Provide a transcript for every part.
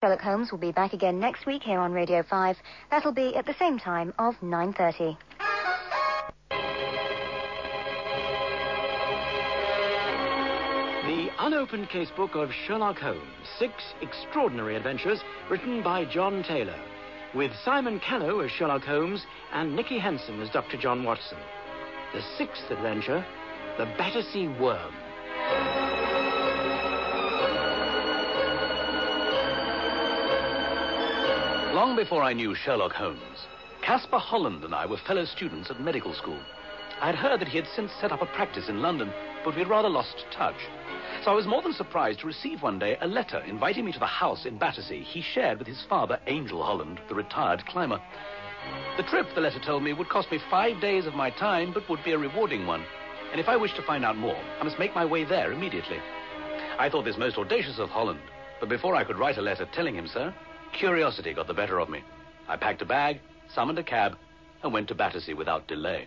Sherlock Holmes will be back again next week here on Radio 5. That'll be at the same time of 9:30. The unopened casebook of Sherlock Holmes, 6 extraordinary adventures written by John Taylor, with Simon Callow as Sherlock Holmes and Nicky Henson as Dr. John Watson. The 6th adventure, The Battersea Worm. Long before I knew Sherlock Holmes, Caspar Holland and I were fellow students at medical school. I had heard that he had since set up a practice in London, but we had rather lost touch. So I was more than surprised to receive one day a letter inviting me to the house in Battersea he shared with his father, Angel Holland, the retired climber. The trip, the letter told me, would cost me 5 days of my time, but would be a rewarding one. And if I wished to find out more, I must make my way there immediately. I thought this most audacious of Holland, but before I could write a letter telling him so, curiosity got the better of me. I packed a bag, summoned a cab, and went to Battersea without delay.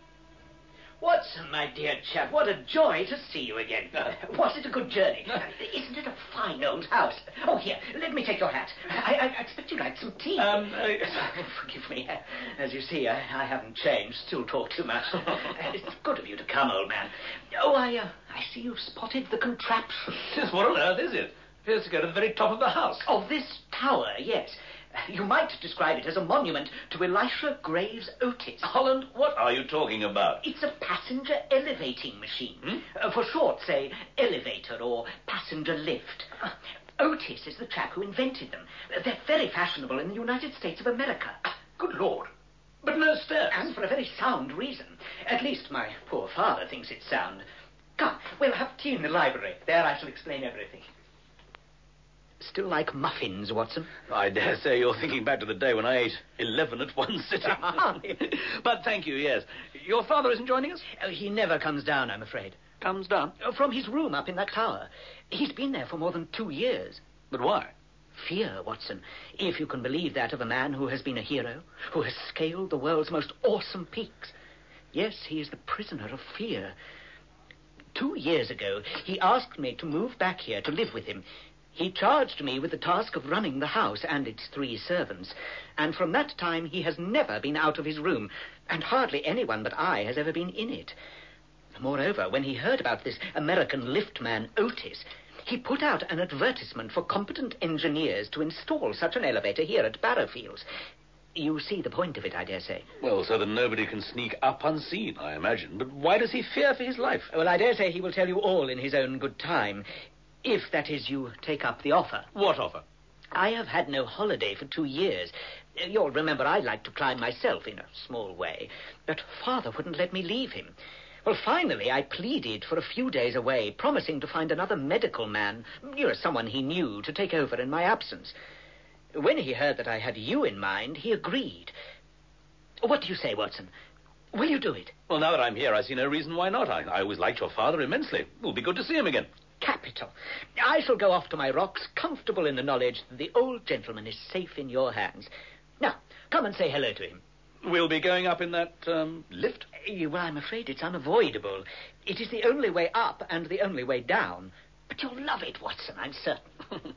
Watson, my dear chap, what a joy to see you again. Was it a good journey? Isn't it a fine old house? Oh, here, let me take your hat. I expect you'd like some tea. Forgive me. As you see, I haven't changed. Still talk too much. It's good of you to come, old man. Oh, I see you've spotted the contraption. What on earth is it? Appears to go to the very top of the house. Oh, this tower, yes. You might describe it as a monument to Elisha Graves Otis. Holland, what are you talking about? It's a passenger elevating machine. For short, say, elevator or passenger lift. Otis is the chap who invented them. They're very fashionable in the United States of America. Good Lord. But no stairs. And for a very sound reason. At least my poor father thinks it's sound. Come, we'll have tea in the library. There I shall explain everything. Still like muffins, Watson? I dare say you're thinking back to the day when I ate 11 at one sitting. But thank you, yes. Your father isn't joining us? He never comes down, I'm afraid. Comes down? From his room up in that tower. He's been there for more than 2 years. But why? Fear, Watson, if you can believe that of a man who has been a hero, who has scaled the world's most awesome peaks. Yes, he is the prisoner of fear. 2 years ago, he asked me to move back here to live with him. He charged me with the task of running the house and its 3 servants, and from that time he has never been out of his room, and hardly anyone but I has ever been in it. Moreover, when he heard about this American liftman Otis, he put out an advertisement for competent engineers to install such an elevator here at Barrowfields. You see the point of it, I dare say. Well, so that nobody can sneak up unseen, I imagine. But why does he fear for his life? Well, I dare say he will tell you all in his own good time. If, that is, you take up the offer. What offer? I have had no holiday for 2 years. You'll remember I like to climb myself in a small way. But Father wouldn't let me leave him. Well, finally, I pleaded for a few days away, promising to find another medical man, someone he knew, to take over in my absence. When he heard that I had you in mind, he agreed. What do you say, Watson? Will you do it? Well, now that I'm here, I see no reason why not. I always liked your father immensely. It'll be good to see him again. Capital. I shall go off to my rocks, comfortable in the knowledge that the old gentleman is safe in your hands. Now, come and say hello to him. We'll be going up in that, lift? Well, I'm afraid it's unavoidable. It is the only way up and the only way down. But you'll love it, Watson, I'm certain.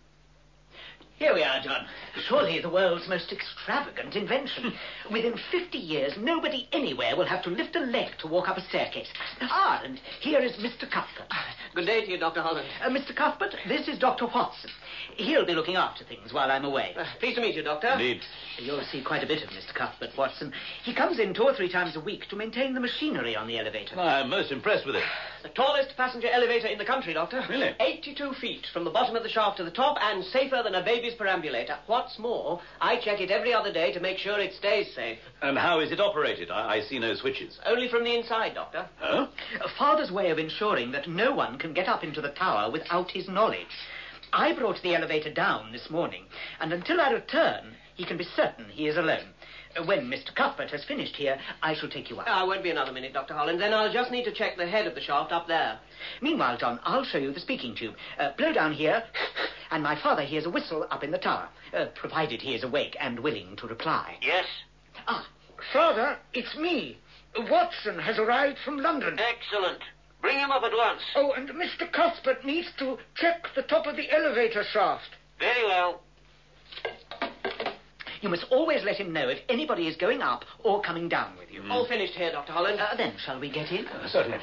Here we are, John. Surely the world's most extravagant invention. Within 50 years, nobody anywhere will have to lift a leg to walk up a staircase. And here is Mr. Cuthbert. Good day to you, Dr. Holland. Mr. Cuthbert, this is Dr. Watson. He'll be looking after things while I'm away. Pleased to meet you, Doctor. Indeed. You'll see quite a bit of Mr. Cuthbert, Watson. He comes in 2 or 3 times a week to maintain the machinery on the elevator. I'm most impressed with it. The tallest passenger elevator in the country, Doctor. Really? 82 feet from the bottom of the shaft to the top and safer than a baby's perambulator. What's more, I check it every other day to make sure it stays safe. And how is it operated? I see no switches. Only from the inside, Doctor. Huh? Father's way of ensuring that no one can get up into the tower without his knowledge. I brought the elevator down this morning, and until I return, he can be certain he is alone. When Mr. Cuthbert has finished here, I shall take you up. I won't be another minute, Dr. Holland. Then I'll just need to check the head of the shaft up there. Meanwhile, John, I'll show you the speaking tube. Blow down here, and my father hears a whistle up in the tower, provided he is awake and willing to reply. Yes? Father, it's me. Watson has arrived from London. Excellent. Bring him up at once. Oh, and Mr. Cuthbert needs to check the top of the elevator shaft. Very well. You must always let him know if anybody is going up or coming down with you. All finished here, Dr. Holland. Then, shall we get in? Certainly.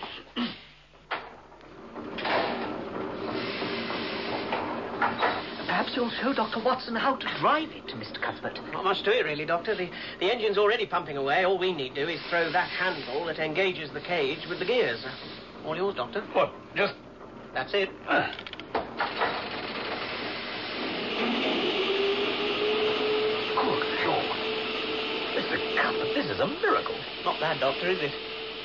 Perhaps you'll show Dr. Watson how to drive it, Mr. Cuthbert. Not much to it, really, Doctor. The engine's already pumping away. All we need do is throw that handle that engages the cage with the gears. All yours, Doctor. What? Just... That's it. Good Lord. Mr. Cuthbert, this is a miracle. Not bad, Doctor, is it?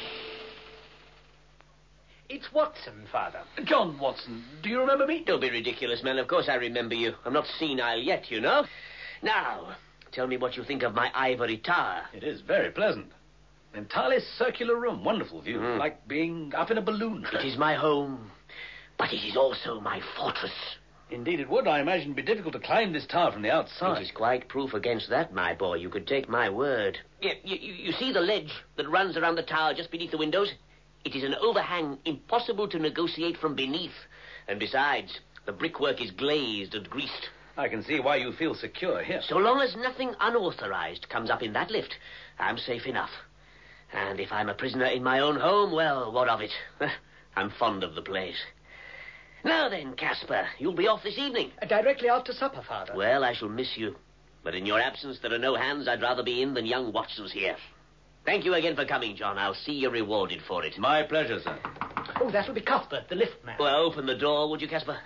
It's Watson, Father. John Watson, do you remember me? Don't be ridiculous, man. Of course I remember you. I'm not senile yet, you know. Now, tell me what you think of my ivory tower. It is very pleasant. An entirely circular room. Wonderful view. Like being up in a balloon. It is my home, but it is also my fortress. Indeed it would. I imagine it'd be difficult to climb this tower from the outside. It is quite proof against that, my boy. You could take my word. You see the ledge that runs around the tower just beneath the windows? It is an overhang impossible to negotiate from beneath. And besides, the brickwork is glazed and greased. I can see why you feel secure here. So long as nothing unauthorized comes up in that lift, I'm safe enough. And if I'm a prisoner in my own home, well, what of it? I'm fond of the place. Now then, Caspar, you'll be off this evening. Directly after supper, Father. Well, I shall miss you. But in your absence, there are no hands I'd rather be in than young Watson's here. Thank you again for coming, John. I'll see you rewarded for it. My pleasure, sir. Oh, that'll be Cuthbert, the lift man. Well, open the door, would you, Caspar?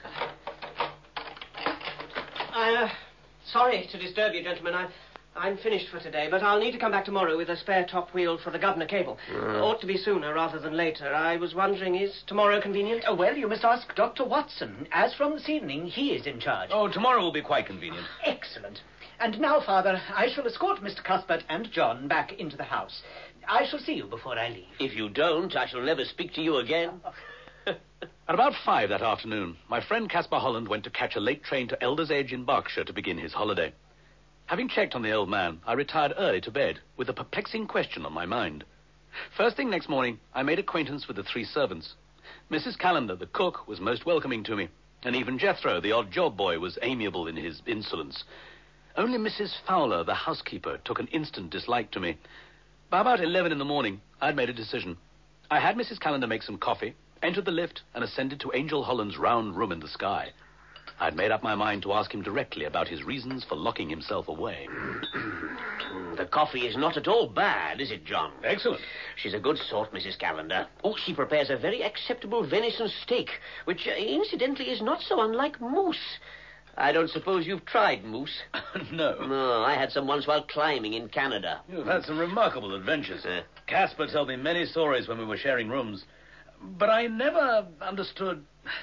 Sorry to disturb you, gentlemen. I'm finished for today, but I'll need to come back tomorrow with a spare top wheel for the governor cable. Ought to be sooner rather than later. I was wondering, is tomorrow convenient? Oh, well, you must ask Dr. Watson. As from this evening, he is in charge. Oh, tomorrow will be quite convenient. Excellent. And now, Father, I shall escort Mr. Cuthbert and John back into the house. I shall see you before I leave. If you don't, I shall never speak to you again. At about 5 that afternoon, my friend Caspar Holland went to catch a late train to Elder's Edge in Berkshire to begin his holiday. Having checked on the old man, I retired early to bed with a perplexing question on my mind. First thing next morning, I made acquaintance with the 3 servants. Mrs. Callender, the cook, was most welcoming to me, and even Jethro, the odd job boy, was amiable in his insolence. Only Mrs. Fowler, the housekeeper, took an instant dislike to me. By about 11 in the morning, I'd made a decision. I had Mrs. Callender make some coffee, entered the lift, and ascended to Angel Holland's round room in the sky. I'd made up my mind to ask him directly about his reasons for locking himself away. The coffee is not at all bad, is it, John? Excellent. She's a good sort, Mrs. Callender. Oh, she prepares a very acceptable venison steak, which, incidentally, is not so unlike moose. I don't suppose you've tried moose? No. No, I had some once while climbing in Canada. You've had some remarkable adventures. Caspar told me many stories when we were sharing rooms. But I never understood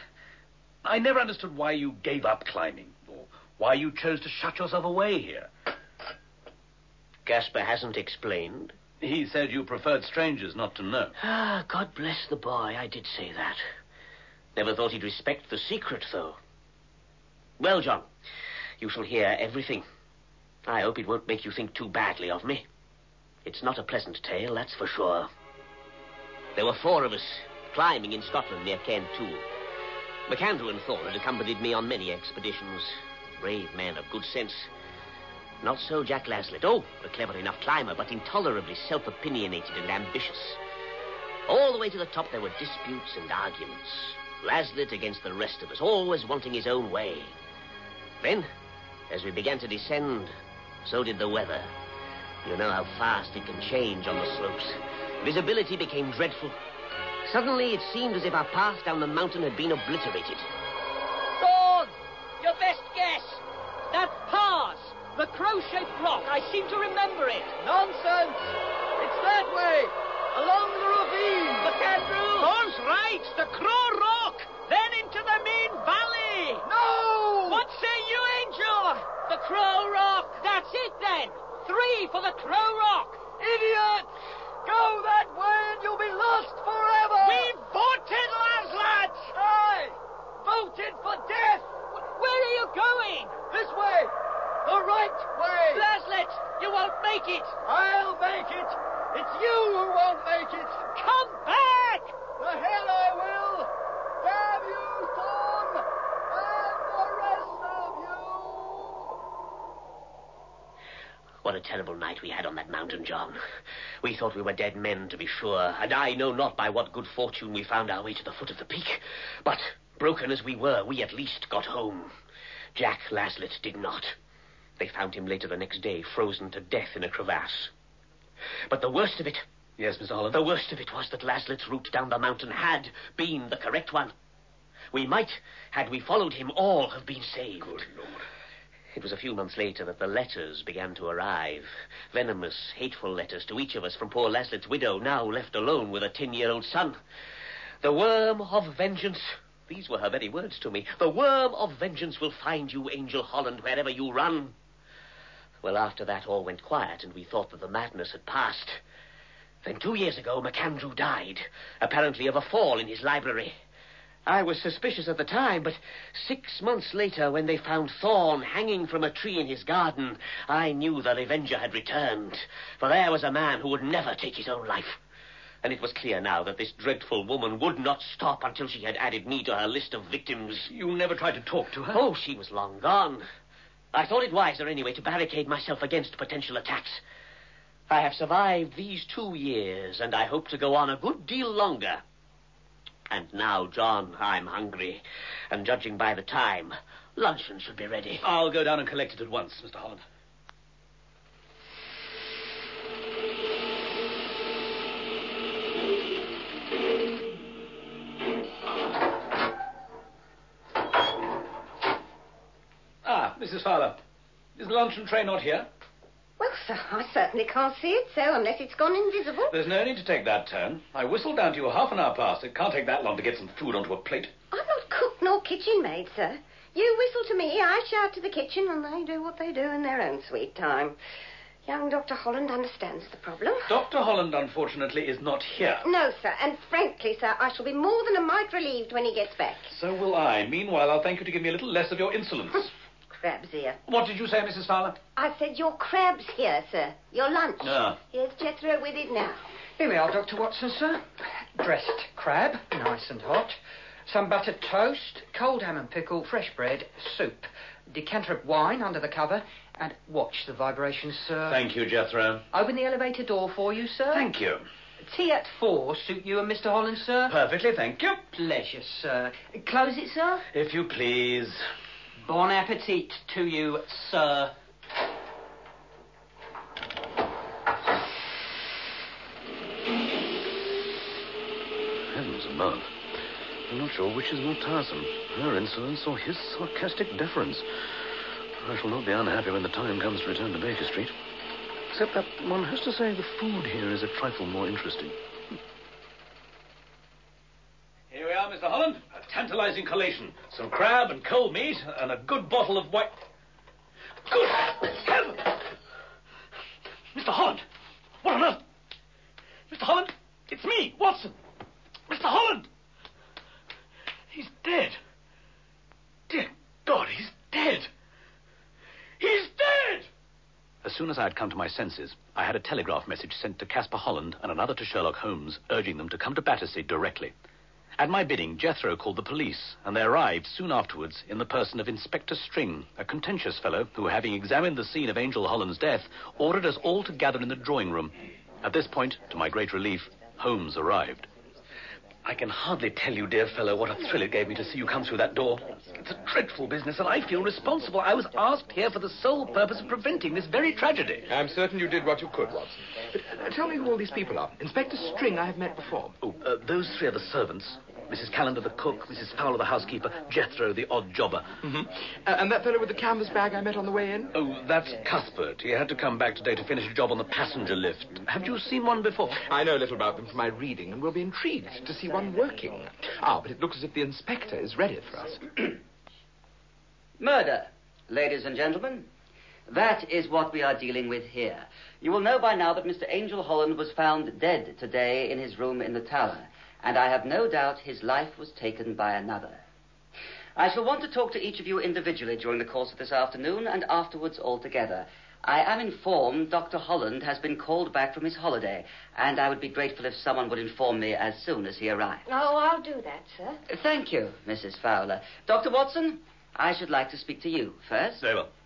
why you gave up climbing, or why you chose to shut yourself away here. Caspar hasn't explained. He said you preferred strangers not to know. Ah, God bless the boy, I did say that. Never thought he'd respect the secret, though. Well, John, you shall hear everything. I hope it won't make you think too badly of me. It's not a pleasant tale, that's for sure. There were 4 of us, climbing in Scotland near Cairntoul. MacAndrew and Thorne had accompanied me on many expeditions. Brave men of good sense. Not so Jack Laslett. Oh, a clever enough climber, but intolerably self-opinionated and ambitious. All the way to the top there were disputes and arguments. Laslett against the rest of us, always wanting his own way. Then, as we began to descend, so did the weather. You know how fast it can change on the slopes. Visibility became dreadful. Suddenly, it seemed as if our path down the mountain had been obliterated. Thorne! Your best guess! That pass! The crow-shaped rock. I seem to remember it. Nonsense! It's that way! Along the ravine! MacAndrew! Thorne's right! The Crow Rock! Then into the main valley! No! What say you, Angel? The Crow Rock. That's it, then. 3 for the Crow Rock. Idiot! Go that way and you'll be lost forever! We voted, Laslett! Aye! Voted for death! Where are you going? This way! The right way! Laslett, you won't make it! I'll make it! It's you who won't make it! Come back! The hell I will! Damn you, Thorne! And the rest of you! What a terrible night we had on that mountain, John. We thought we were dead men, to be sure, and I know not by what good fortune we found our way to the foot of the peak. But, broken as we were, we at least got home. Jack Laslett did not. They found him later the next day, frozen to death in a crevasse. But the worst of it... Yes, Mr. Holland? The worst of it was that Laslett's route down the mountain had been the correct one. We might, had we followed him, all have been saved. Good Lord. It was a few months later that the letters began to arrive. Venomous, hateful letters to each of us from poor Laslett's widow, now left alone with a 10-year-old son. The worm of vengeance... These were her very words to me. The worm of vengeance will find you, Angel Holland, wherever you run. Well, after that, all went quiet, and we thought that the madness had passed. Then 2 years ago, MacAndrew died, apparently of a fall in his library. I was suspicious at the time, but 6 months later, when they found Thorn hanging from a tree in his garden, I knew the Revenger had returned. For there was a man who would never take his own life. And it was clear now that this dreadful woman would not stop until she had added me to her list of victims. You never tried to talk to her? Oh, she was long gone. I thought it wiser, anyway, to barricade myself against potential attacks. I have survived these 2 years, and I hope to go on a good deal longer. And now, John, I'm hungry. And judging by the time, luncheon should be ready. I'll go down and collect it at once, Mr. Holland. Mrs. Fowler, is the luncheon tray not here? Well, sir, I certainly can't see it, so unless it's gone invisible. There's no need to take that turn. I whistled down to you half an hour past. It can't take that long to get some food onto a plate. I'm not cook nor kitchen maid, sir. You whistle to me, I shout to the kitchen, and they do what they do in their own sweet time. Young Dr. Holland understands the problem. Dr. Holland, unfortunately, is not here. No, sir, and frankly, sir, I shall be more than a mite relieved when he gets back. So will I. Meanwhile, I'll thank you to give me a little less of your insolence. Crab's here. What did you say, Mrs. Fowler? I said your crab's here, sir. Your lunch. Ah. Here's Jethro with it now. Here we are, Dr. Watson, sir. Dressed crab, nice and hot. Some buttered toast, cold ham and pickle, fresh bread, soup, decanter of wine under the cover, and watch the vibrations, sir. Thank you, Jethro. Open the elevator door for you, sir. Thank you. Tea at 4 suit you and Mr. Holland, sir? Perfectly, thank you. Pleasure, sir. Close it, sir? If you please. Bon appetit to you, sir. Heavens above. I'm not sure which is more tiresome, her insolence or his sarcastic deference. I shall not be unhappy when the time comes to return to Baker Street. Except that one has to say the food here is a trifle more interesting. Here we are, Mr. Holland. A tantalizing collation. Some crab and cold meat and a good bottle of white... Good heaven! Mr. Holland! What on earth? Mr. Holland, it's me, Watson. Mr. Holland! He's dead. Dear God, he's dead. He's dead! As soon as I had come to my senses, I had a telegraph message sent to Caspar Holland and another to Sherlock Holmes, urging them to come to Battersea directly. At my bidding, Jethro called the police, and they arrived soon afterwards in the person of Inspector String, a contentious fellow who, having examined the scene of Angel Holland's death, ordered us all to gather in the drawing room. At this point, to my great relief, Holmes arrived. I can hardly tell you, dear fellow, what a thrill it gave me to see you come through that door. It's a dreadful business, and I feel responsible. I was asked here for the sole purpose of preventing this very tragedy. I'm certain you did what you could, Watson. But tell me who all these people are. Inspector String I have met before. Oh, those three are the servants. Mrs. Callender, the cook, Mrs. Fowler, the housekeeper, Jethro, the odd jobber. Mm-hmm. And that fellow with the canvas bag I met on the way in? Oh, that's Cuthbert. He had to come back today to finish a job on the passenger lift. Have you seen one before? I know little about them from my reading and will be intrigued to see one working. But it looks as if the inspector is ready for us. Murder, ladies and gentlemen. That is what we are dealing with here. You will know by now that Mr. Angel Holland was found dead today in his room in the tower, and I have no doubt his life was taken by another. I shall want to talk to each of you individually during the course of this afternoon and afterwards altogether. I am informed Dr. Holland has been called back from his holiday, and I would be grateful if someone would inform me as soon as he arrived. Oh, I'll do that, sir. Thank you, Mrs. Fowler. Dr. Watson, I should like to speak to you first. Very well.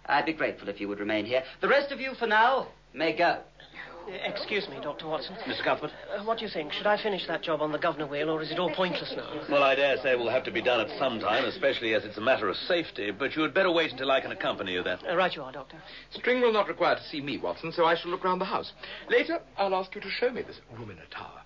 I'd be grateful if you would remain here. The rest of you, for now, may go. Excuse me, Dr. Watson. Mr. Cuthbert? What do you think? Should I finish that job on the governor wheel, or is it all pointless now? Well, I dare say it will have to be done at some time, especially as it's a matter of safety, but you had better wait until I can accompany you there. Right you are, Doctor. String will not require to see me, Watson, so I shall look round the house. Later, I'll ask you to show me this room in a tower.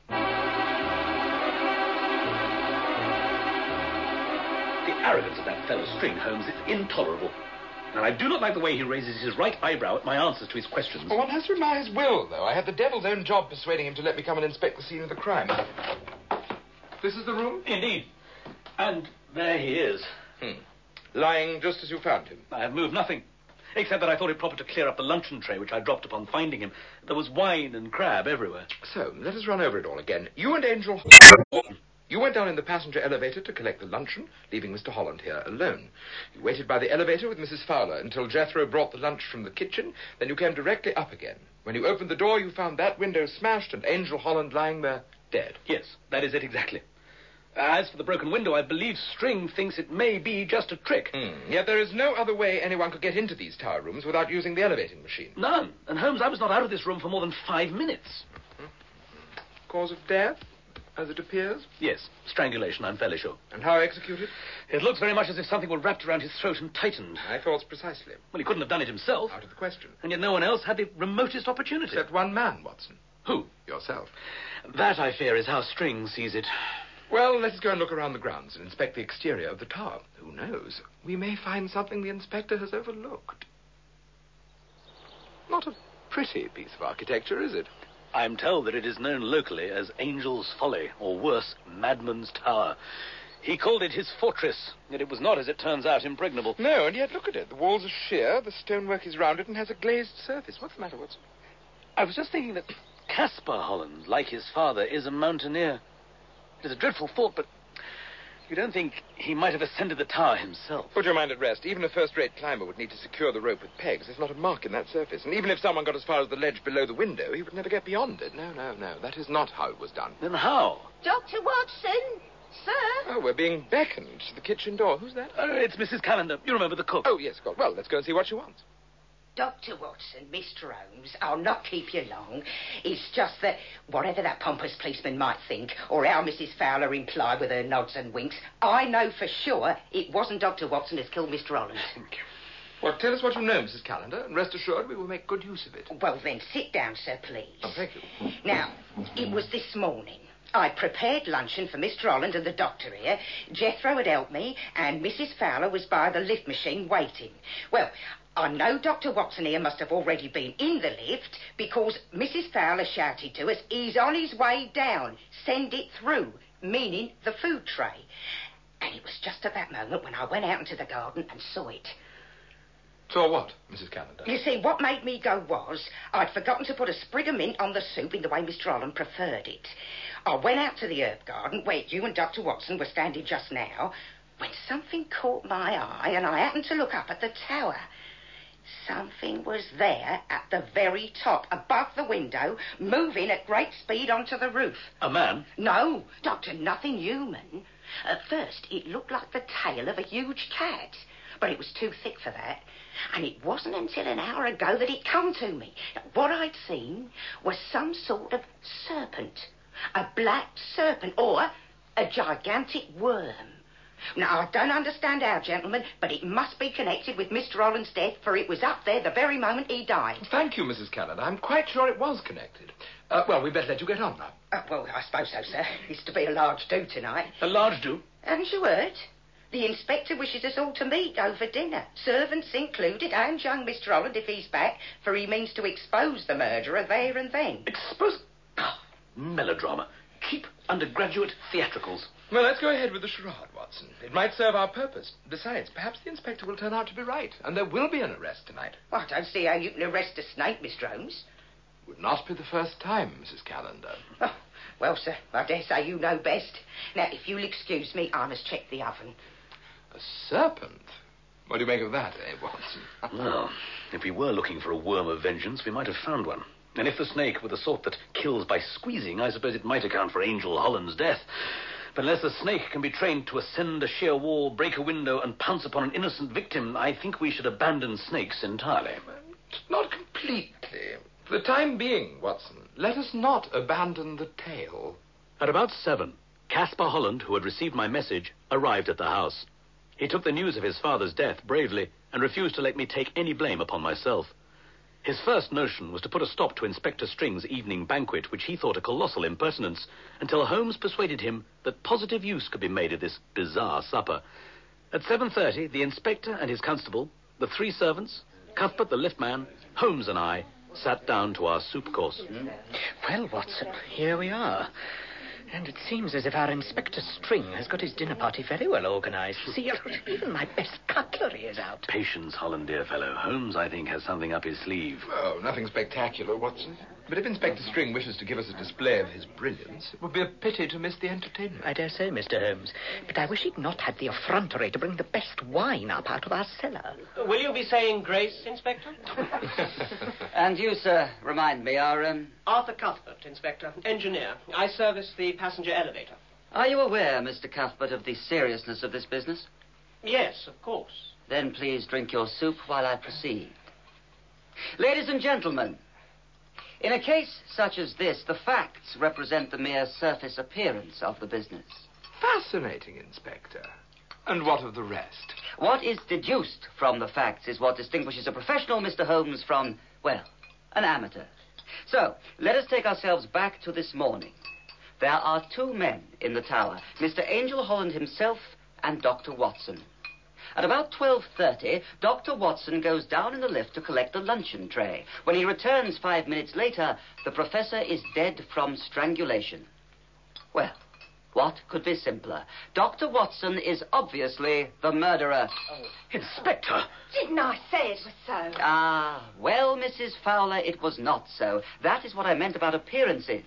The arrogance of that fellow String, Holmes, is intolerable. And I do not like the way he raises his right eyebrow at my answers to his questions. Well, one has to admire his will, though. I had the devil's own job persuading him to let me come and inspect the scene of the crime. This is the room? Indeed. And there he is. Lying just as you found him. I have moved nothing, except that I thought it proper to clear up the luncheon tray which I dropped upon finding him. There was wine and crab everywhere. So, let us run over it all again. You and Angel... You went down in the passenger elevator to collect the luncheon, leaving Mr. Holland here alone. You waited by the elevator with Mrs. Fowler until Jethro brought the lunch from the kitchen, then you came directly up again. When you opened the door, you found that window smashed and Angel Holland lying there dead. Yes, that is it exactly. As for the broken window, I believe String thinks it may be just a trick. Yet there is no other way anyone could get into these tower rooms without using the elevating machine. None. And Holmes, I was not out of this room for more than 5 minutes. Cause of death, as it appears? Yes, strangulation, I'm fairly sure. And how executed? It looks very much as if something were wrapped around his throat and tightened. My thoughts precisely. Well, he couldn't have done it himself. Out of the question. And yet no one else had the remotest opportunity. Except one man, Watson. Who? Yourself. That, I fear, is how String sees it. Well, let's go and look around the grounds and inspect the exterior of the tower. Who knows? We may find something the inspector has overlooked. Not a pretty piece of architecture, is it? I'm told that it is known locally as Angel's Folly, or worse, Madman's Tower. He called it his fortress, yet it was not, as it turns out, impregnable. No, and yet look at it. The walls are sheer, the stonework is rounded, and has a glazed surface. What's the matter, Watson? I was just thinking that Caspar Holland, like his father, is a mountaineer. It is a dreadful thought, but you don't think he might have ascended the tower himself? Put your mind at rest. Even a first-rate climber would need to secure the rope with pegs. There's not a mark in that surface. And even if someone got as far as the ledge below the window, he would never get beyond it. No. That is not how it was done. Then how? Dr. Watson, sir. Oh, we're being beckoned to the kitchen door. Who's that? It's Mrs. Callender. You remember the cook? Oh, yes, God. Well, let's go and see what she wants. Dr. Watson, Mr. Holmes, I'll not keep you long. It's just that whatever that pompous policeman might think, or how Mrs. Fowler implied with her nods and winks, I know for sure it wasn't Dr. Watson who's killed Mr. Holland. Thank you. Well, tell us what you know, Mrs. Callender, and rest assured we will make good use of it. Well, then, sit down, sir, please. Oh, thank you. Now, it was this morning. I prepared luncheon for Mr. Holland and the doctor here. Jethro had helped me, and Mrs. Fowler was by the lift machine waiting. Well, I know Dr. Watson here must have already been in the lift because Mrs. Fowler shouted to us, he's on his way down. Send it through, meaning the food tray. And it was just at that moment when I went out into the garden and saw it. Saw what, Mrs. Callender? You see, what made me go was I'd forgotten to put a sprig of mint on the soup in the way Mr. Holland preferred it. I went out to the herb garden where you and Dr. Watson were standing just now when something caught my eye and I happened to look up at the tower. Something was there at the very top, above the window, moving at great speed onto the roof. A man? No, Doctor, nothing human. At first, it looked like the tail of a huge cat, but it was too thick for that. And it wasn't until an hour ago that it come to me. What I'd seen was some sort of serpent. A black serpent, or a gigantic worm. Now, I don't understand how, gentlemen, but it must be connected with Mr. Holland's death, for it was up there the very moment he died. Thank you, Mrs. Callender. I'm quite sure it was connected. Well, we'd better let you get on now. Well, I suppose so, sir. It's to be a large do tonight. A large do? Haven't you heard? The inspector wishes us all to meet over dinner, servants included, and young Mr. Holland if he's back, for he means to expose the murderer there and then. Expose? Oh, melodrama. Cheap undergraduate theatricals. Well, let's go ahead with the charade, Watson. It might serve our purpose. Besides, perhaps the inspector will turn out to be right, and there will be an arrest tonight. Well, I don't see how you can arrest a snake, Mr. Holmes. Would not be the first time, Mrs. Callender. Oh, well, sir, I dare say you know best. Now, if you'll excuse me, I must check the oven. A serpent? What do you make of that, Watson? Well, if we were looking for a worm of vengeance, we might have found one. And if the snake were the sort that kills by squeezing, I suppose it might account for Angel Holland's death. But unless a snake can be trained to ascend a sheer wall, break a window, and pounce upon an innocent victim, I think we should abandon snakes entirely. Not completely. For the time being, Watson, let us not abandon the tale. At about 7, Caspar Holland, who had received my message, arrived at the house. He took the news of his father's death bravely and refused to let me take any blame upon myself. His first notion was to put a stop to Inspector String's evening banquet, which he thought a colossal impertinence, until Holmes persuaded him that positive use could be made of this bizarre supper. At 7:30, the inspector and his constable, the 3 servants, Cuthbert the liftman, Holmes and I, sat down to our soup course. Well, Watson, here we are. And it seems as if our Inspector String has got his dinner party very well organized. See, even my best cutlery is out. Patience, Holland, dear fellow. Holmes, I think, has something up his sleeve. Oh, nothing spectacular, Watson. But if Inspector String wishes to give us a display of his brilliance, it would be a pity to miss the entertainment. I dare say, Mr. Holmes. But I wish he'd not had the effrontery to bring the best wine up out of our cellar. Will you be saying grace, Inspector? And you, sir, remind me, are, Arthur Cuthbert, Inspector. Engineer. I service the passenger elevator. Are you aware, Mr. Cuthbert, of the seriousness of this business? Yes, of course. Then please drink your soup while I proceed. Ladies and gentlemen, in a case such as this, the facts represent the mere surface appearance of the business. Fascinating, Inspector. And what of the rest? What is deduced from the facts is what distinguishes a professional, Mr. Holmes, from, well, an amateur. So, let us take ourselves back to this morning. There are 2 men in the tower, Mr. Angel Holland himself and Dr. Watson. At about 12:30, Dr. Watson goes down in the lift to collect the luncheon tray. When he returns 5 minutes later, the professor is dead from strangulation. Well, what could be simpler? Dr. Watson is obviously the murderer. Inspector! Didn't I say it was so? Ah, well, Mrs. Fowler, it was not so. That is what I meant about appearances.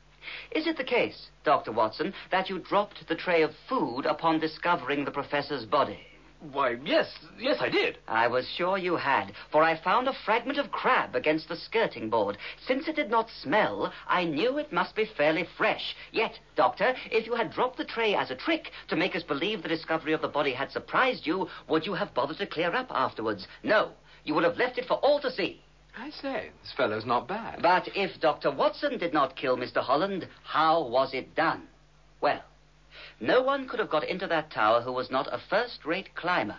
Is it the case, Dr. Watson, that you dropped the tray of food upon discovering the professor's body? Why, yes, I did. I was sure you had, for I found a fragment of crab against the skirting board. Since it did not smell, I knew it must be fairly fresh. Yet, Doctor, if you had dropped the tray as a trick to make us believe the discovery of the body had surprised you, would you have bothered to clear up afterwards? No, you would have left it for all to see. I say, this fellow's not bad. But if Dr. Watson did not kill Mr. Holland, how was it done? Well, no one could have got into that tower who was not a first-rate climber.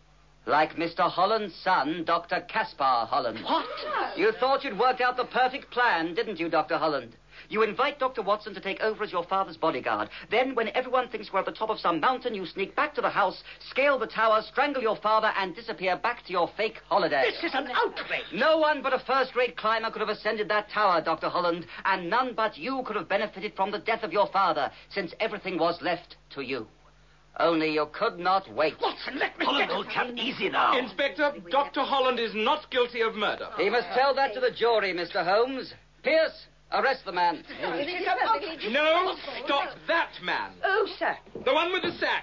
Like Mr. Holland's son, Dr. Caspar Holland. What? You thought you'd worked out the perfect plan, didn't you, Dr. Holland? You invite Dr. Watson to take over as your father's bodyguard. Then, when everyone thinks we're at the top of some mountain, you sneak back to the house, scale the tower, strangle your father, and disappear back to your fake holiday. This is an outrage. No one but a first-rate climber could have ascended that tower, Dr. Holland, and none but you could have benefited from the death of your father, since everything was left to you. Only you could not wait. Watson, let me Holland, old chap, easy now. Inspector, Dr. Holland is not guilty of murder. He must tell that to the jury, Mr. Holmes. Pierce, arrest the man. No, stop that man. Oh, sir. The one with the sack.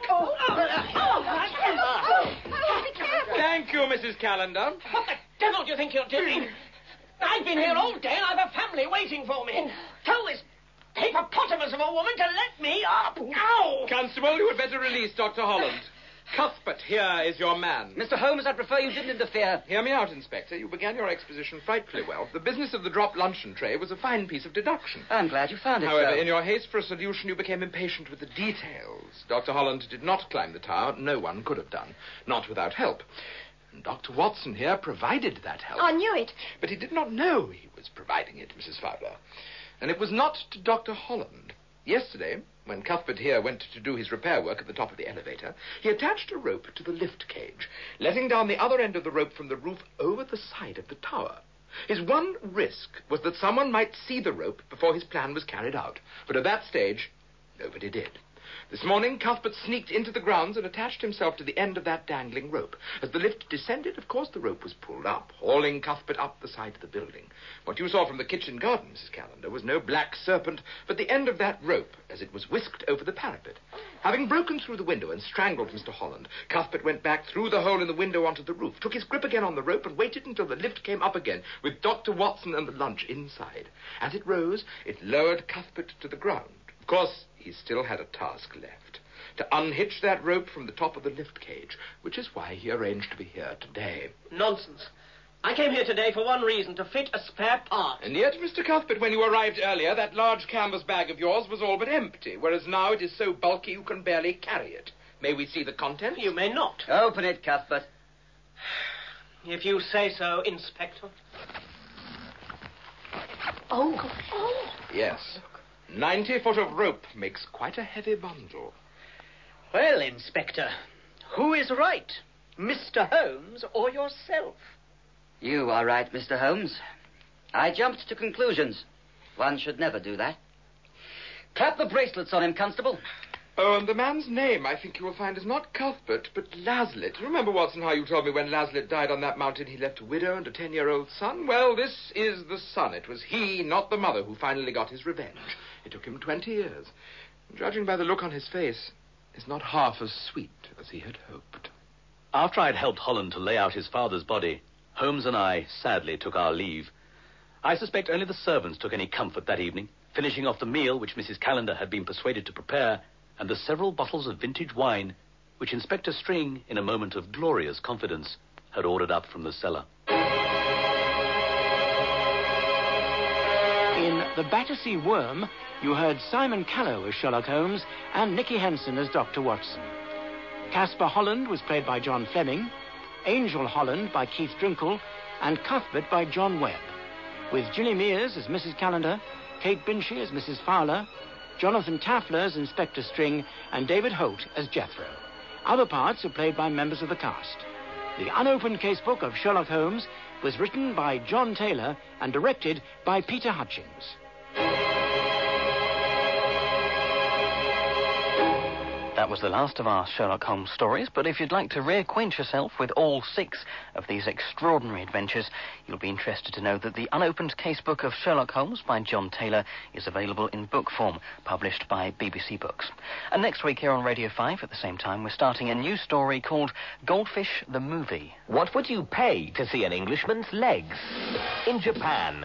Thank you, Mrs. Callender. What the devil do you think you're doing? I've been here all day and I've a family waiting for me. Tell this hippopotamus of a woman to let me up. Ow! Constable, you had better release Dr. Holland. Cuthbert, here is your man. Mr. Holmes, I'd prefer you didn't interfere. Hear me out, Inspector. You began your exposition frightfully well. The business of the dropped luncheon tray was a fine piece of deduction. I'm glad you found it However, so. in your haste for a solution, you became impatient with the details. Dr. Holland did not climb the tower. No one could have done. Not without help. And Dr. Watson here provided that help. I knew it. But he did not know he was providing it, Mrs. Fowler. And it was not to Dr. Holland. Yesterday, when Cuthbert here went to do his repair work at the top of the elevator, he attached a rope to the lift cage, letting down the other end of the rope from the roof over the side of the tower. His one risk was that someone might see the rope before his plan was carried out. But at that stage, nobody did. This morning, Cuthbert sneaked into the grounds and attached himself to the end of that dangling rope. As the lift descended, of course, the rope was pulled up, hauling Cuthbert up the side of the building. What you saw from the kitchen garden, Mrs. Callender, was no black serpent, but the end of that rope as it was whisked over the parapet. Having broken through the window and strangled Mr. Holland, Cuthbert went back through the hole in the window onto the roof, took his grip again on the rope, and waited until the lift came up again, with Dr. Watson and the lunch inside. As it rose, it lowered Cuthbert to the ground. Of course, he he still had a task left. To unhitch that rope from the top of the lift cage, which is why he arranged to be here today. Nonsense. I came here today for one reason, to fit a spare part. And yet, Mr. Cuthbert, when you arrived earlier, that large canvas bag of yours was all but empty, whereas now it is so bulky you can barely carry it. May we see the contents? You may not. Open it, Cuthbert. If you say so, Inspector. Oh. Yes. 90 foot of rope makes quite a heavy bundle. Well, Inspector, who is right? Mr. Holmes or yourself? You are right, Mr. Holmes. I jumped to conclusions. One should never do that. Clap the bracelets on him, Constable. Oh, and the man's name, I think you will find, is not Cuthbert, but Laslett. Remember, Watson, how you told me when Laslett died on that mountain he left a widow and a 10-year-old son? Well, this is the son. It was he, not the mother, who finally got his revenge. It took him 20 years. Judging by the look on his face, it's not half as sweet as he had hoped. After I'd helped Holland to lay out his father's body, Holmes and I sadly took our leave. I suspect only the servants took any comfort that evening, finishing off the meal which Mrs. Callender had been persuaded to prepare, and the several bottles of vintage wine which Inspector String, in a moment of glorious confidence, had ordered up from the cellar. In The Battersea Worm, you heard Simon Callow as Sherlock Holmes and Nicky Henson as Dr. Watson. Caspar Holland was played by John Fleming, Angel Holland by Keith Drinkle, and Cuthbert by John Webb, with Ginny Mears as Mrs. Callender, Kate Binchy as Mrs. Fowler, Jonathan Taffler as Inspector String, and David Holt as Jethro. Other parts are played by members of the cast. The unopened casebook of Sherlock Holmes was written by John Taylor and directed by Peter Hutchings. That was the last of our Sherlock Holmes stories, but if you'd like to reacquaint yourself with all 6 of these extraordinary adventures, you'll be interested to know that the unopened casebook of Sherlock Holmes by John Taylor is available in book form, published by BBC Books. And next week here on Radio 5 at the same time, we're starting a new story called Goldfish the Movie. What would you pay to see an Englishman's legs? In Japan.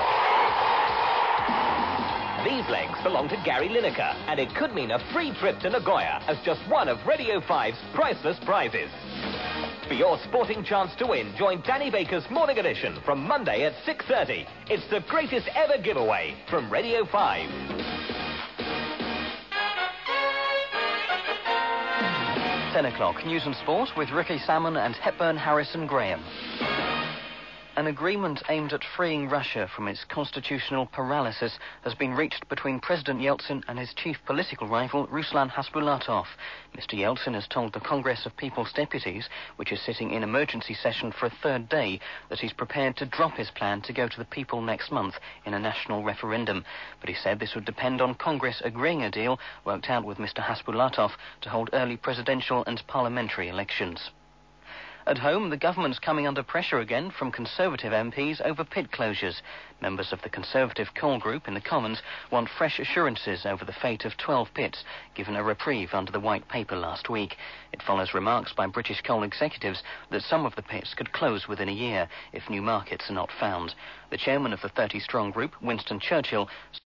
These legs belong to Gary Lineker, and it could mean a free trip to Nagoya as just one of Radio 5's priceless prizes. For your sporting chance to win, join Danny Baker's Morning Edition from Monday at 6:30. It's the greatest ever giveaway from Radio 5. 10 o'clock, News and Sport with Ricky Salmon and Hepburn Harrison Graham. An agreement aimed at freeing Russia from its constitutional paralysis has been reached between President Yeltsin and his chief political rival, Ruslan Hasbulatov. Mr. Yeltsin has told the Congress of People's Deputies, which is sitting in emergency session for a 3rd day, that he's prepared to drop his plan to go to the people next month in a national referendum. But he said this would depend on Congress agreeing a deal worked out with Mr. Hasbulatov to hold early presidential and parliamentary elections. At home, the government's coming under pressure again from Conservative MPs over pit closures. Members of the Conservative coal group in the Commons want fresh assurances over the fate of 12 pits, given a reprieve under the White Paper last week. It follows remarks by British coal executives that some of the pits could close within a year if new markets are not found. The chairman of the 30-strong group, Winston Churchill,